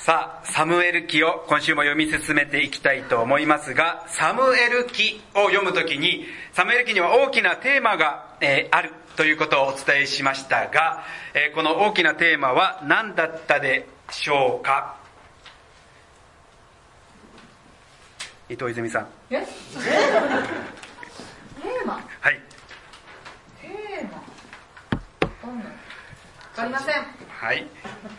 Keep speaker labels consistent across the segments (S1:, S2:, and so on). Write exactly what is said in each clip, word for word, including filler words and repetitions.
S1: さあ、サムエル記を今週も読み進めていきたいと思いますが、サムエル記を読むときに、サムエル記には大きなテーマが、えー、あるということをお伝えしましたが、えー、この大きなテーマは何だったでしょうか。伊藤泉さん。
S2: え？テーマ？
S1: はい。
S2: テーマ？どんな？わかりません。
S1: はい。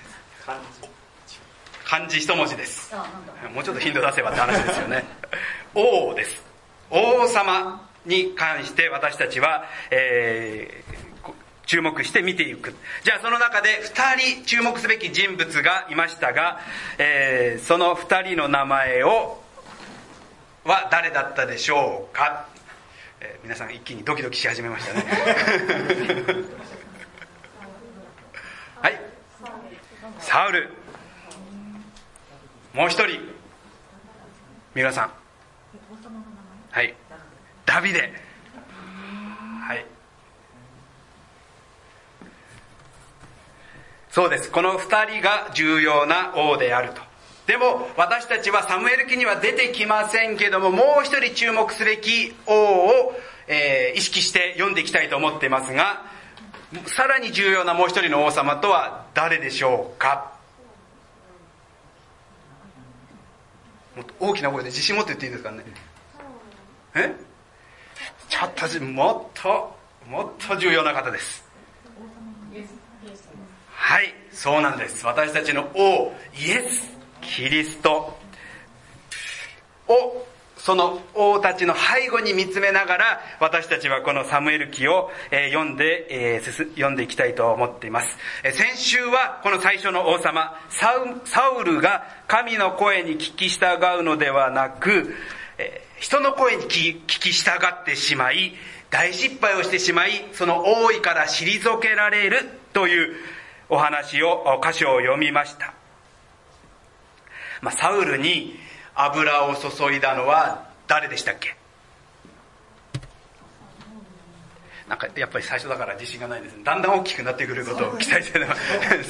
S1: 漢字一文字です。
S2: あ、なんだ。
S1: もうちょっとヒント出せばって話ですよね。王です。王様に関して私たちは、えー、注目して見ていく。じゃあその中で二人注目すべき人物がいましたが、えー、その二人の名前をは誰だったでしょうか。えー、皆さん一気にドキドキし始めましたね。はい。サウル。もう一人、三浦さん。はい。ダビデ。はい。そうです。この二人が重要な王であると。でも私たちはサムエル記には出てきませんけども、もう一人注目すべき王を、えー、意識して読んでいきたいと思っていますが、さらに重要なもう一人の王様とは誰でしょうか。もっと大きな声で自信持って言っていいですかね。えちょっともっともっと重要な方です。はい、そうなんです。私たちの王イエスキリストをその王たちの背後に見つめながら、私たちはこのサムエル記を、えー、読んで、えー、読んでいきたいと思っています。えー、先週はこの最初の王様サウ、サウルが神の声に聞き従うのではなく、えー、人の声に聞き従ってしまい、大失敗をしてしまい、その王位から退けられるというお話を、箇所を読みました。まあ、サウルに油を注いだのは誰でしたっけ。なんかやっぱり最初だから自信がないですね。だんだん大きくなってくることを期待しています。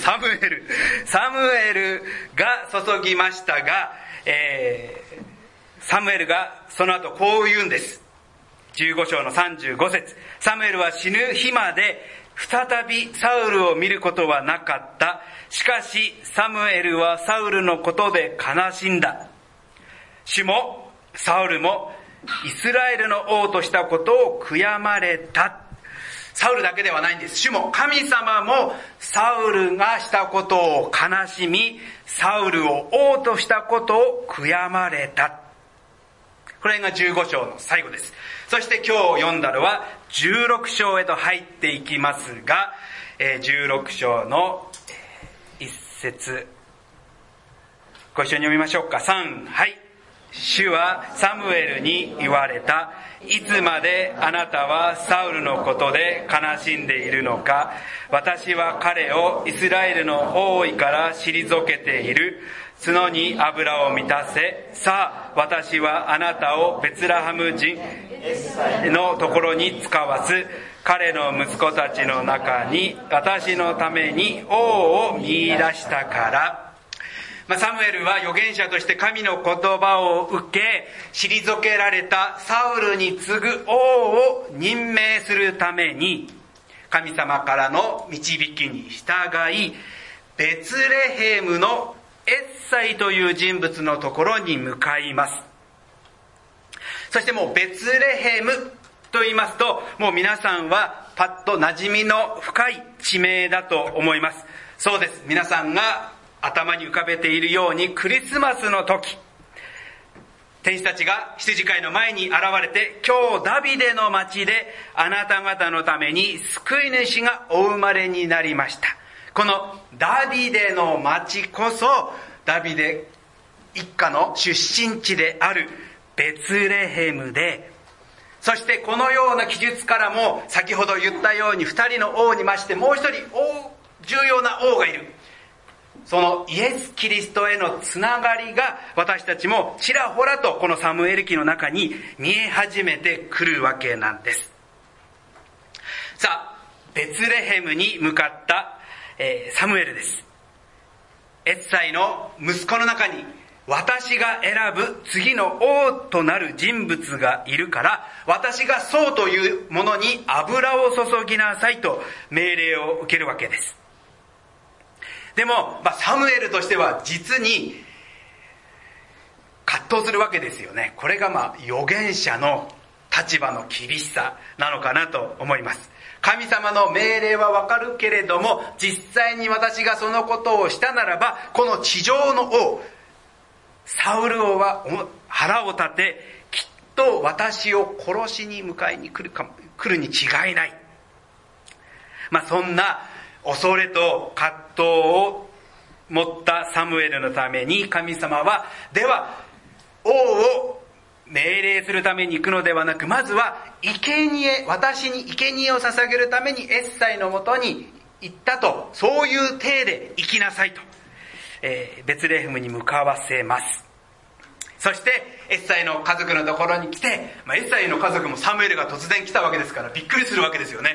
S1: サムエルサムエルが注ぎましたが、えー、サムエルがその後こう言うんです。じゅうご章のさんじゅうご節。サムエルは死ぬ日まで再びサウルを見ることはなかった。しかしサムエルはサウルのことで悲しんだ。主もサウルもイスラエルの王としたことを悔やまれた。サウルだけではないんです。主も神様もサウルがしたことを悲しみ、サウルを王としたことを悔やまれた。これがじゅうご章の最後です。そして今日読んだのはじゅうろく章へと入っていきますが、じゅうろく章の一節、ご一緒に読みましょうか。さん、はい。主はサムエルに言われた。いつまであなたはサウルのことで悲しんでいるのか。私は彼をイスラエルの王位から退けている。角に油を満たせ。さあ、私はあなたをベツラハム人のところに使わす。彼の息子たちの中に私のために王を見出したから。まあ、サムエルは預言者として神の言葉を受け、退けられたサウルに次ぐ王を任命するために、神様からの導きに従い、ベツレヘムのエッサイという人物のところに向かいます。そしてもうベツレヘムと言いますと、もう皆さんはパッと馴染みの深い地名だと思います。そうです。皆さんが頭に浮かべているように、クリスマスの時、天使たちが羊飼いの前に現れて、今日ダビデの町であなた方のために救い主がお生まれになりました。このダビデの町こそダビデ一家の出身地であるベツレヘムで、そしてこのような記述からも先ほど言ったように二人の王にましてもう一人王重要な王がいる。そのイエス・キリストへのつながりが私たちもちらほらとこのサムエル記の中に見え始めてくるわけなんです。さあ、ベツレヘムに向かった、えー、サムエルです。 エッサイの息子の中に私が選ぶ次の王となる人物がいるから、私がそうというものに油を注ぎなさいと命令を受けるわけです。でも、まあ、サムエルとしては実に葛藤するわけですよね。これがまあ預言者の立場の厳しさなのかなと思います。神様の命令はわかるけれども、実際に私がそのことをしたならば、この地上の王サウル王は腹を立て、きっと私を殺しに迎えに来るか来るに違いない。まあそんな恐れと葛藤を持ったサムエルのために、神様はでは王を命令するために行くのではなく、まずは生贄、私に生贄を捧げるためにエッサイのもとに行ったと、そういう体で行きなさいと、えー、ベツレヘムに向かわせます。そしてエッサイの家族のところに来て、まあ、エッサイの家族もサムエルが突然来たわけですからびっくりするわけですよね。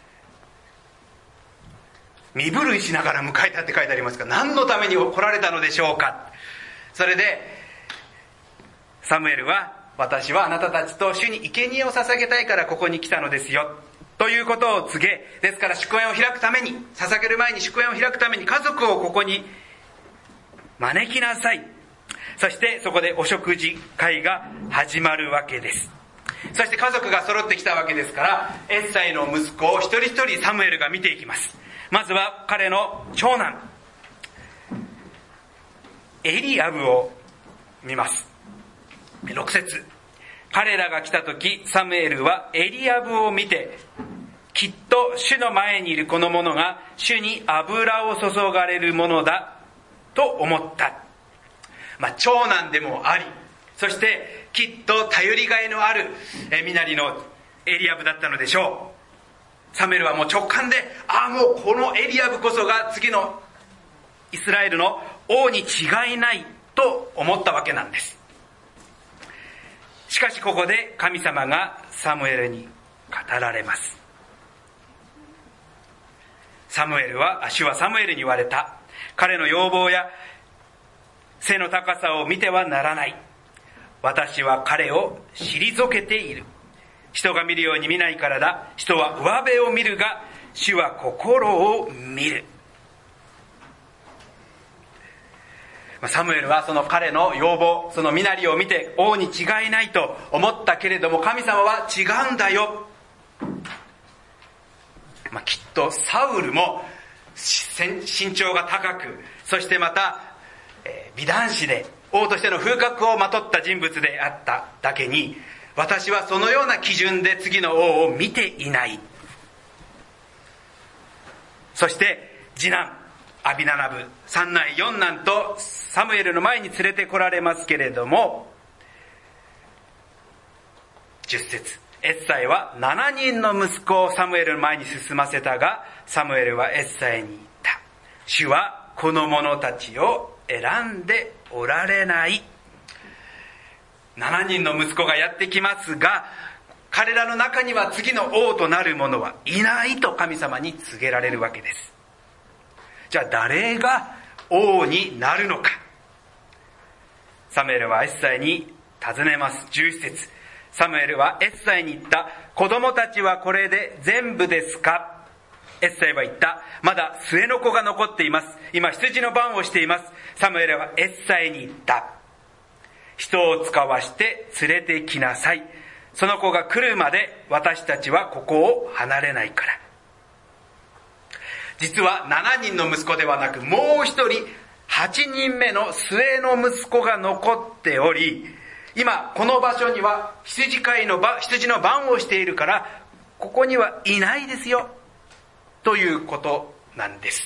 S1: 身震いしながら迎えたって書いてありますが、何のために来られたのでしょうか。それでサムエルは、私はあなたたちと主に生贄を捧げたいからここに来たのですよということを告げ、ですから祝宴を開くために、捧げる前に祝宴を開くために家族をここに招きなさい。そしてそこでお食事会が始まるわけです。そして家族が揃ってきたわけですから、エッサイの息子を一人一人サムエルが見ていきます。まずは彼の長男エリアブを見ます。ろく節、彼らが来た時サムエルはエリアブを見て、きっと主の前にいるこの者が主に油を注がれるものだと思った。まあ、長男でもあり、そしてきっと頼りがいのある身なりのエリアブだったのでしょう。サムエルはもう直感で、ああもうこのエリアブこそが次のイスラエルの王に違いないと思ったわけなんです。しかしここで神様がサムエルに語られます。サムエルは、主はサムエルに言われた。彼の容貌や背の高さを見てはならない。私は彼を退けている。人が見るように見ないからだ。人は上辺を見るが、主は心を見る。サムエルはその彼の容貌、その身なりを見て王に違いないと思ったけれども、神様は違うんだよ。まあ、きっとサウルも身長が高く、そしてまた、えー、美男子で王としての風格をまとった人物であっただけに、私はそのような基準で次の王を見ていない。そして次男アビナダブ、三男四男とサムエルの前に連れて来られますけれども、じゅっ節、エッサイはななにんの息子をサムエルの前に進ませたが、サムエルはエッサイに言った。主はこの者たちを選んでおられない。ななにんの息子がやってきますが、彼らの中には次の王となる者はいないと神様に告げられるわけです。じゃあ誰が王になるのか。サムエルはエッサイに尋ねます。じゅういち節、サムエルはエッサイに言った。子供たちはこれで全部ですか。エッサイは言った。まだ末の子が残っています。今羊の番をしています。サムエルはエッサイに言った。人を使わして連れてきなさい。その子が来るまで私たちはここを離れないから。実はななにんの息子ではなく、もう一人はちにんめの末の息子が残っており、今この場所には羊飼いの場、羊の番をしているから、ここにはいないですよということなんです。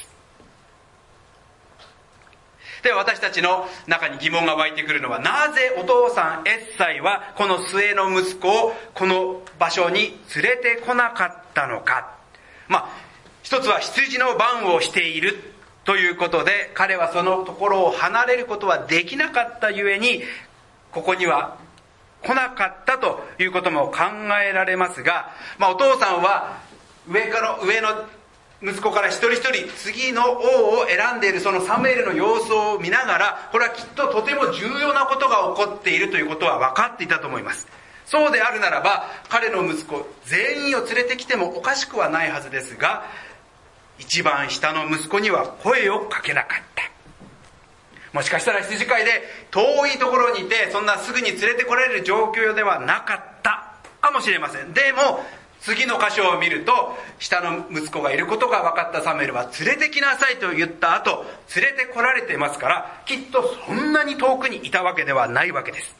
S1: で、私たちの中に疑問が湧いてくるのは、なぜお父さんエッサイはこの末の息子をこの場所に連れてこなかったのか。まあ一つは羊の番をしているということで、彼はそのところを離れることはできなかったゆえに、ここには来なかったということも考えられますが、まあお父さんは上から上の息子から一人一人次の王を選んでいるそのサムエルの様子を見ながら、これはきっととても重要なことが起こっているということは分かっていたと思います。そうであるならば、彼の息子全員を連れてきてもおかしくはないはずですが、一番下の息子には声をかけなかった。もしかしたら羊飼いで遠いところにいて、そんなすぐに連れてこられる状況ではなかったかもしれません。でも次の箇所を見ると、下の息子がいることが分かったサムエルは、連れてきなさいと言った後、連れてこられていますから、きっとそんなに遠くにいたわけではないわけです。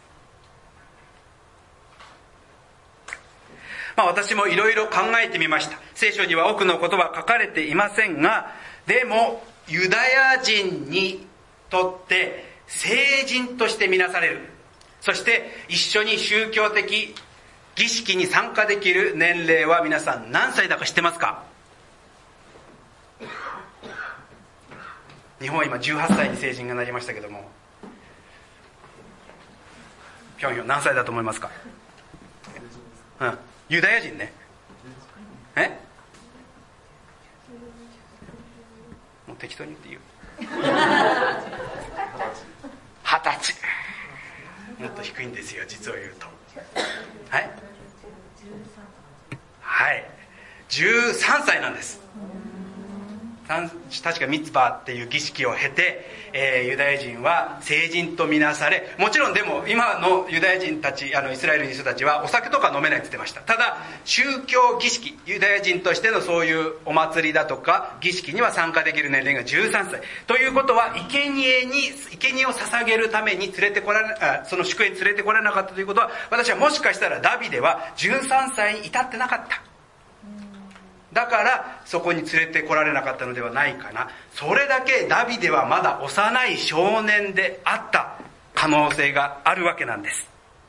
S1: まあ私もいろいろ考えてみました。聖書には多くのことは書かれていませんが、でもユダヤ人にとって聖人として見なされる、そして一緒に宗教的儀式に参加できる年齢は皆さん何歳だか知ってますか？日本は今じゅうはっさいに成人がなりましたけども、ぴょんぴょん何歳だと思いますか？うん、ユダヤ人ね。え？もう適当に言っていいよ。二十歳。もっと低いんですよ、実を言うと。はいはい、じゅうさんさいなんです。確かミツバっていう儀式を経て、えー、ユダヤ人は聖人とみなされ、もちろんでも今のユダヤ人たち、あのイスラエルの人たちはお酒とか飲めないって言ってました。ただ宗教儀式、ユダヤ人としてのそういうお祭りだとか儀式には参加できる年齢がじゅうさんさいということは、生贄に生贄を捧げるために連れてこられあその祝宴に連れてこられなかったということは、私はもしかしたらダビデはじゅうさんさいに至ってなかった、だからそこに連れてこられなかったのではないかな。それだけダビデはまだ幼い少年であった可能性があるわけなんです。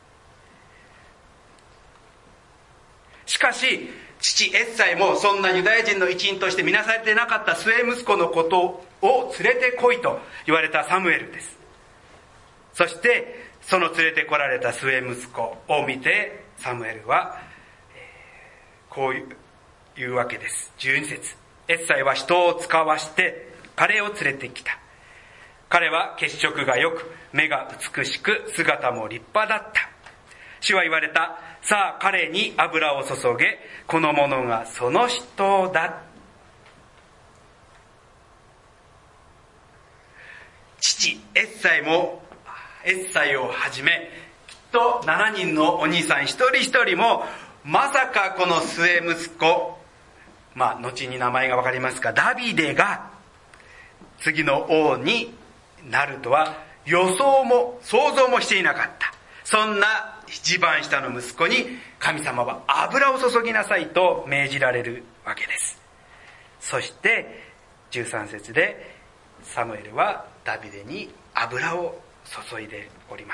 S1: しかし父エッサイもそんなユダヤ人の一員として見なされてなかった末息子のことを連れてこいと言われたサムエルです。そしてその連れてこられた末息子を見てサムエルは、えー、こういういうわけです。じゅうに節、エッサイは人を使わして彼を連れてきた。彼は血色が良く、目が美しく、姿も立派だった。主は言われた。さあ彼に油を注げ、この者がその人だ。父エッサイも、エッサイをはじめきっとしちにんのお兄さん一人一人も、まさかこの末息子、まあ後に名前がわかりますがダビデが次の王になるとは予想も想像もしていなかった。そんな一番下の息子に神様は油を注ぎなさいと命じられるわけです。そしてじゅうさん節でサムエルはダビデに油を注いでおります。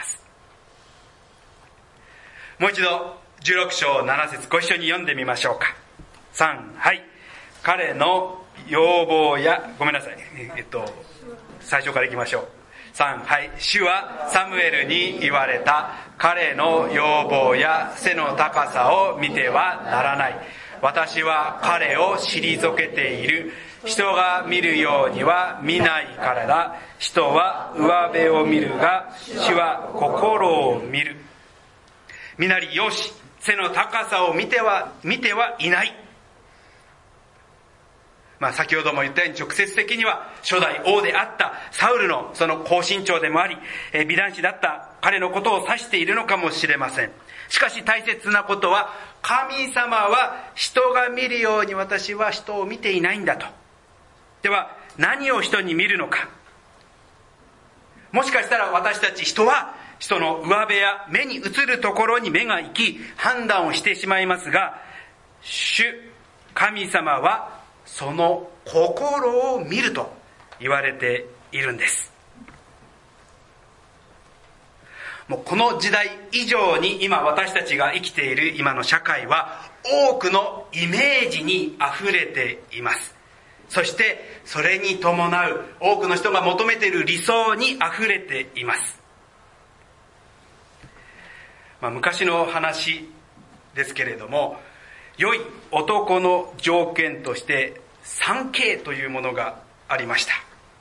S1: もう一度じゅうろく章なな節ご一緒に読んでみましょうか。さん、はい。彼の要望や、ごめんなさい。えっと、最初から行きましょう。さん、はい。主はサムエルに言われた。彼の要望や背の高さを見てはならない。私は彼を退けている。人が見るようには見ないからだ。人は上辺を見るが、主は心を見る。みなりよし、背の高さを見ては、見てはいない。まあ先ほども言ったように直接的には初代王であったサウルのその高身長でもあり、えー、美男子だった彼のことを指しているのかもしれません。しかし大切なことは、神様は人が見るように私は人を見ていないんだと。では何を人に見るのか。もしかしたら私たち人は人の上辺や目に映るところに目が行き判断をしてしまいますが、主神様はその心を見ると言われているんです。もうこの時代以上に今私たちが生きている今の社会は多くのイメージに溢れています。そしてそれに伴う多くの人が求めている理想に溢れています。まあ、昔の話ですけれども、良い男の条件として三景というものがありました。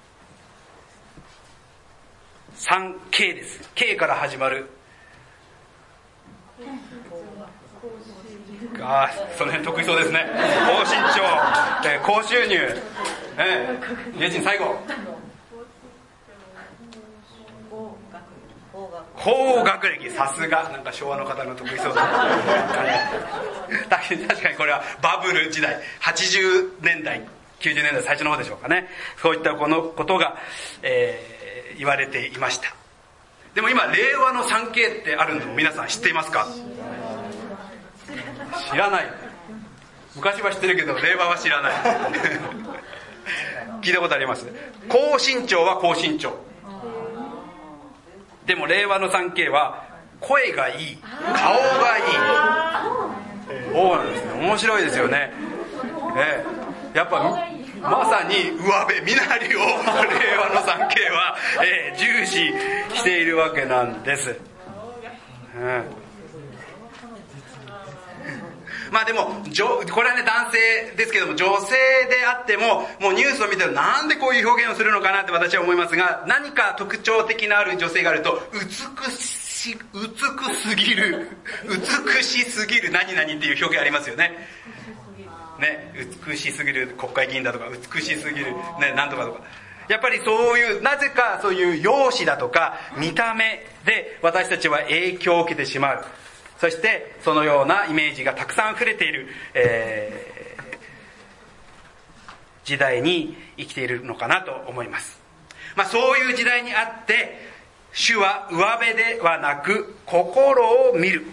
S1: 三景です。景から始まる。ああ、その辺得意そうですね。高身長、えー、高収入、えー、家賃最後。高学歴、さすが、なんか昭和の方の得意そうだ。確かにこれはバブル時代、はちじゅうねんだい、きゅうじゅうねんだい最初の方でしょうかね。そういったこのことが、えー、言われていました。でも今、令和の三景ってあるのを皆さん知っていますか？知らない。昔は知ってるけど、令和は知らない。聞いたことあります。高身長は高身長。でも令和の三景は声がいい、顔がいい。そうなんですね。面白いですよね。ええ、やっぱまさに上辺身なりを令和の三景は、えー、重視しているわけなんです。ええ、まあでもこれはね、男性ですけども、女性であってももうニュースを見てると、なんでこういう表現をするのかなって私は思いますが、何か特徴的なある女性があると、美し美すぎる美しすぎる何々っていう表現ありますよね。ね、美しすぎる国会議員だとか、美しすぎるね、なんとかとか、やっぱりそういう、なぜかそういう容姿だとか見た目で私たちは影響を受けてしまう。そしてそのようなイメージがたくさん溢れている、えー、時代に生きているのかなと思います。まあそういう時代にあって、主は上辺ではなく心を見る。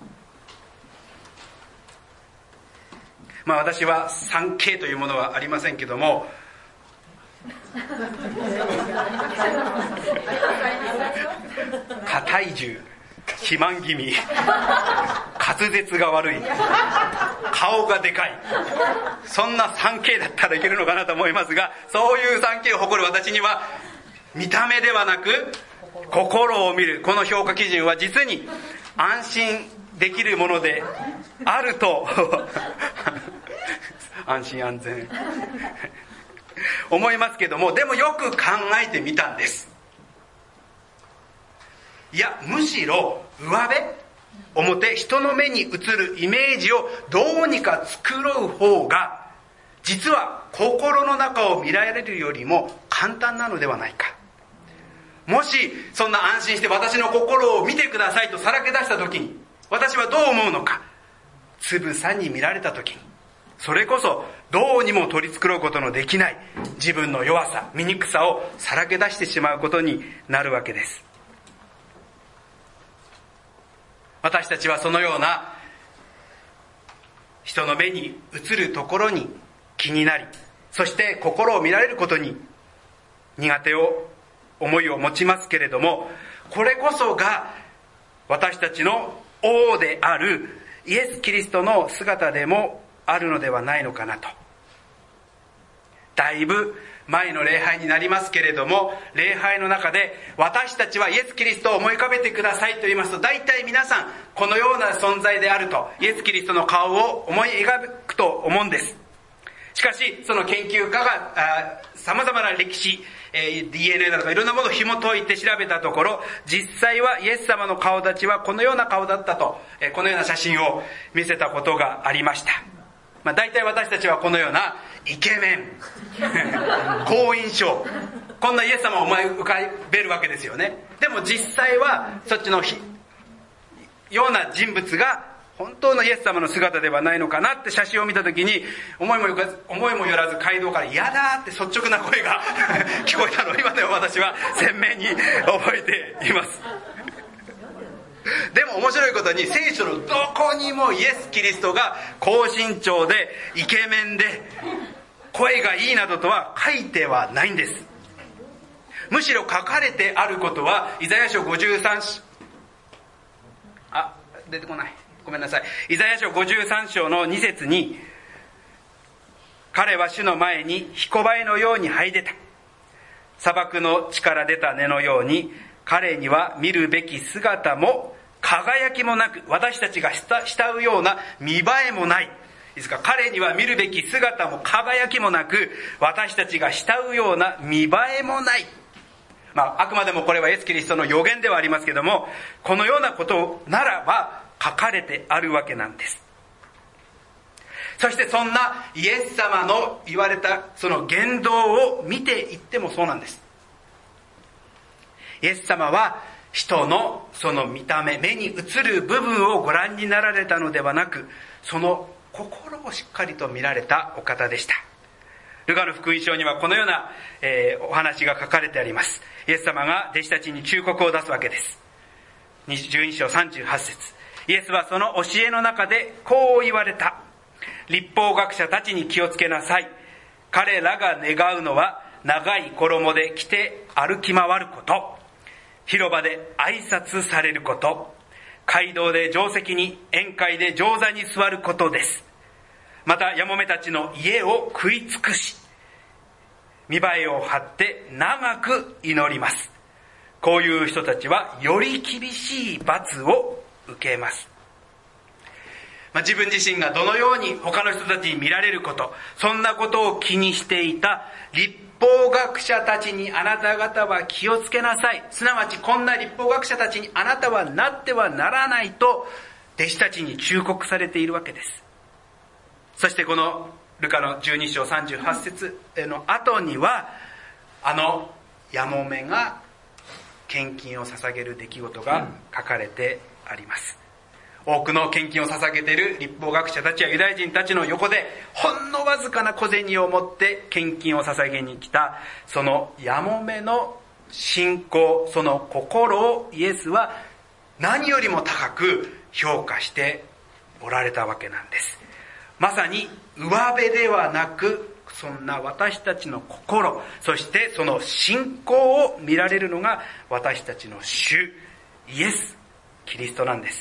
S1: まあ私は三景というものはありませんけども、過体重、肥満気味、滑舌が悪い、顔がでかい、そんな三景だったらいけるのかなと思いますが、そういう三景を誇る私には、見た目ではなく心を見る、この評価基準は実に安心できるものであると安心安全思いますけども、でもよく考えてみたんです。いや、むしろ上辺表、人の目に映るイメージをどうにか作ろう方が、実は心の中を見られるよりも簡単なのではないか。もしそんな安心して私の心を見てくださいとさらけ出した時に、私はどう思うのか。つぶさに見られた時に、それこそどうにも取り繕うことのできない自分の弱さ、醜さをさらけ出してしまうことになるわけです。私たちはそのような人の目に映るところに気になり、そして心を見られることに苦手を思いを持ちますけれども、これこそが私たちの王であるイエス・キリストの姿でもあるのではないのかなと。だいぶ前の礼拝になりますけれども、礼拝の中で私たちはイエス・キリストを思い浮かべてくださいと言いますと、大体皆さんこのような存在であると、イエス・キリストの顔を思い描くと思うんです。しかしその研究家がさまざまな歴史、えー、ディーエヌエー だとかいろんなものを紐解いて調べたところ、実際はイエス様の顔立ちはこのような顔だったと、えー、このような写真を見せたことがありました。まあ、大体私たちはこのようなイケメン好印象、こんなイエス様を思い浮かべるわけですよね。でも実際はそっちのような人物が本当のイエス様の姿ではないのかなって写真を見たときに、思いもよらず、思いもよらず街道から嫌だって率直な声が聞こえたのを今でも私は鮮明に覚えています。でも面白いことに、聖書のどこにもイエス・キリストが高身長でイケメンで声がいいなどとは書いてはないんです。むしろ書かれてあることは、イザヤ書ごじゅうさん章、あ、出てこない。ごめんなさい。イザヤ書ごじゅうさん章のに節に、彼は主の前に彦バエのように這い出た。砂漠の地から出た根のように、彼には見るべき姿も輝きもなく、私たちが慕うような見栄えもない。 いいですか、彼には見るべき姿も輝きもなく、私たちが慕うような見栄えもない。まあ、あくまでもこれはイエス・キリストの予言ではありますけども、このようなことならば書かれてあるわけなんです。そしてそんなイエス様の言われたその言動を見ていってもそうなんです。イエス様は人のその見た目、目に映る部分をご覧になられたのではなく、その心をしっかりと見られたお方でした。ルカの福音書にはこのような、えー、お話が書かれてあります。イエス様が弟子たちに忠告を出すわけです。じゅうに章さんじゅうはち節。イエスはその教えの中でこう言われた。律法学者たちに気をつけなさい。彼らが願うのは長い衣で着て歩き回ること、広場で挨拶されること、街道で定石に、宴会で上座に座ることです。またやもめたちの家を食い尽くし、見栄えを張って長く祈ります。こういう人たちはより厳しい罰を受けます。まあ、自分自身がどのように他の人たちに見られること、そんなことを気にしていた律法学者たちにあなた方は気をつけなさい。すなわちこんな律法学者たちにあなたはなってはならないと弟子たちに忠告されているわけです。そしてこのルカのじゅうに章さんじゅうはち節の後には、あのやもめが献金を捧げる出来事が書かれてあります。多くの献金を捧げている律法学者たちやユダヤ人たちの横で、ほんのわずかな小銭を持って献金を捧げに来たそのやもめの信仰、その心をイエスは何よりも高く評価しておられたわけなんです。まさに上辺ではなく、そんな私たちの心、そしてその信仰を見られるのが私たちの主イエス・キリストなんです。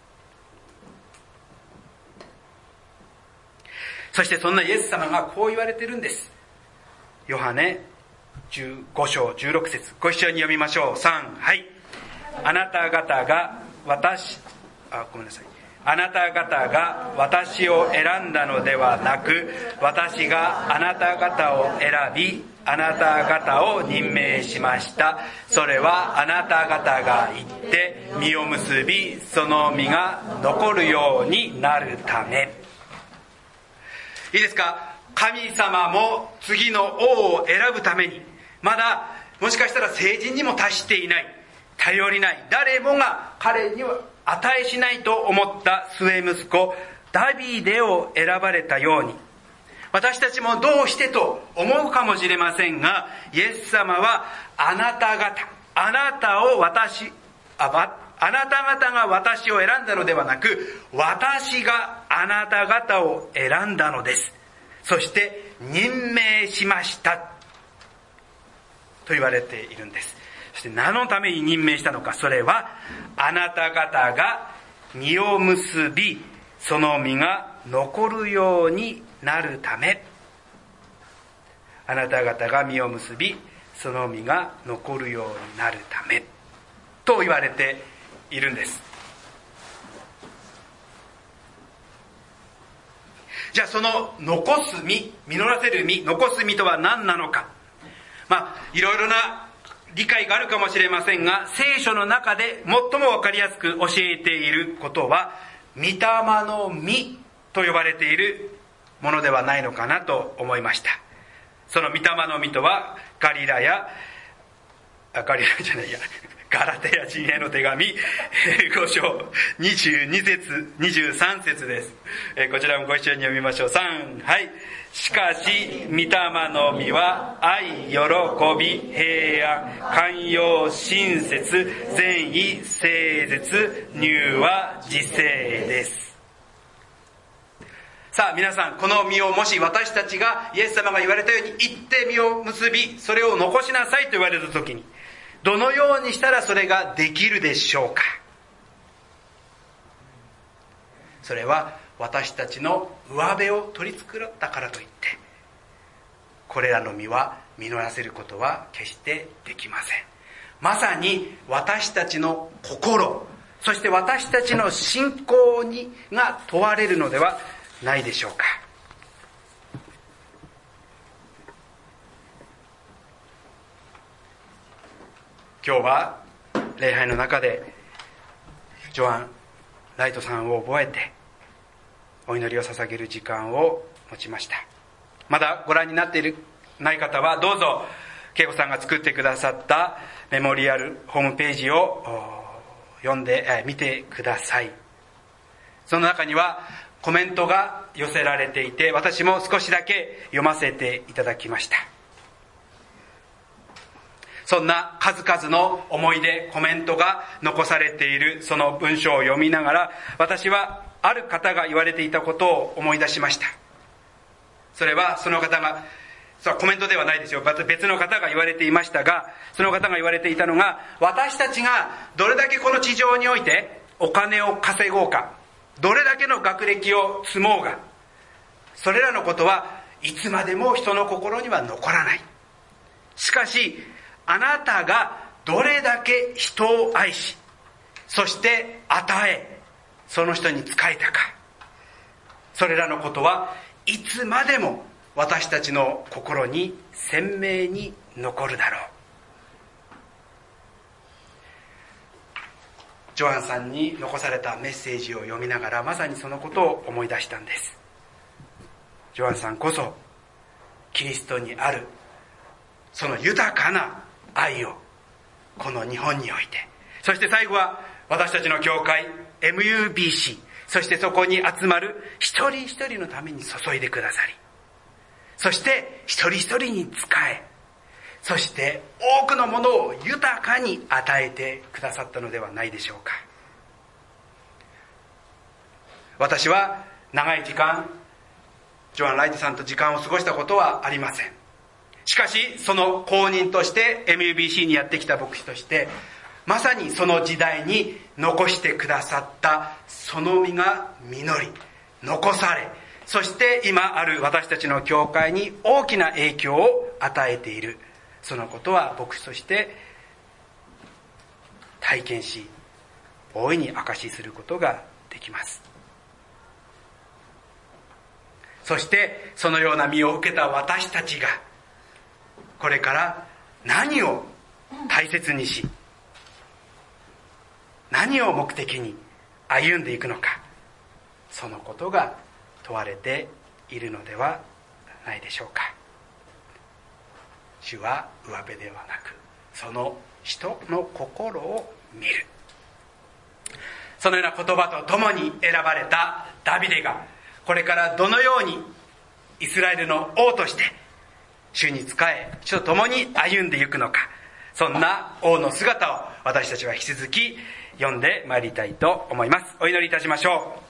S1: そしてそんなイエス様がこう言われてるんです。ヨハネじゅうご章じゅうろく節、ご一緒に読みましょう。さん、はい。あなた方が私、あ、ごめんなさい。あなた方が私を選んだのではなく、私があなた方を選び、あなた方を任命しました。それはあなた方が行って実を結び、その実が残るようになるため。いいですか？神様も次の王を選ぶために、まだもしかしたら成人にも達していない、頼りない、誰もが彼には値しないと思った末息子ダビデを選ばれたように、私たちもどうしてと思うかもしれませんが、イエス様はあなた方、あなたを私、あ、あなた方が私を選んだのではなく、私があなた方を選んだのです。そして任命しましたと言われているんです。そして何のために任命したのか、それはあなた方が実を結び、その実が残るようになるため。あなた方が実を結び、その実が残るようになるためと言われているんです。じゃあその残す実、実らせる実、残す実とは何なのか。まあいろいろな理解があるかもしれませんが、聖書の中で最もわかりやすく教えていることは、御霊の実と呼ばれているものではないのかなと思いました。その御霊の実とは、ガリラや、あ、ガリラじゃないや、ガラテヤ人への手紙ご章にじゅうに節にじゅうさん節です。こちらもご一緒に読みましょう。さん、はい。しかし御霊の実は愛、喜び、平安、寛容、親切、善意、誠実、柔和、自制です。さあ皆さん、この実をもし私たちがイエス様が言われたように行って実を結び、それを残しなさいと言われた時に、どのようにしたらそれができるでしょうか。それは私たちの上辺を取り繕ったからといって、これらの実は実らせることは決してできません。まさに私たちの心、そして私たちの信仰にが問われるのではないでしょうか。今日は礼拝の中でジョアン・ライトさんを覚えてお祈りを捧げる時間を持ちました。まだご覧になっているない方はどうぞ恵子さんが作ってくださったメモリアルホームページを読んで見てください。その中にはコメントが寄せられていて、私も少しだけ読ませていただきました。そんな数々の思い出、コメントが残されているその文章を読みながら、私はある方が言われていたことを思い出しました。それはその方が、それはコメントではないですよ。別の方が言われていましたが、その方が言われていたのが、私たちがどれだけこの地上においてお金を稼ごうか、どれだけの学歴を積もうが、それらのことはいつまでも人の心には残らない。しかし、あなたがどれだけ人を愛し、そして与え、その人に仕えたか、それらのことはいつまでも私たちの心に鮮明に残るだろう。ジョアンさんに残されたメッセージを読みながら、まさにそのことを思い出したんです。ジョアンさんこそキリストにあるその豊かな愛をこの日本において、そして最後は私たちの教会 エムユービーシー、 そしてそこに集まる一人一人のために注いでくださり、そして一人一人に仕え、そして多くのものを豊かに与えてくださったのではないでしょうか。私は長い時間ジョアン・ライトさんと時間を過ごしたことはありません。しかしその後任として エムユービーシー にやってきた牧師として、まさにその時代に残してくださったその実が実り残され、そして今ある私たちの教会に大きな影響を与えている、そのことは牧師として体験し、大いに証しすることができます。そしてそのような実を受けた私たちがこれから何を大切にし、何を目的に歩んでいくのか、そのことが問われているのではないでしょうか。主は上辺ではなく、その人の心を見る。そのような言葉とともに選ばれたダビデが、これからどのようにイスラエルの王として主に仕え、主と共に歩んでいくのか、そんな王の姿を私たちは引き続き読んでまいりたいと思います。お祈りいたしましょう。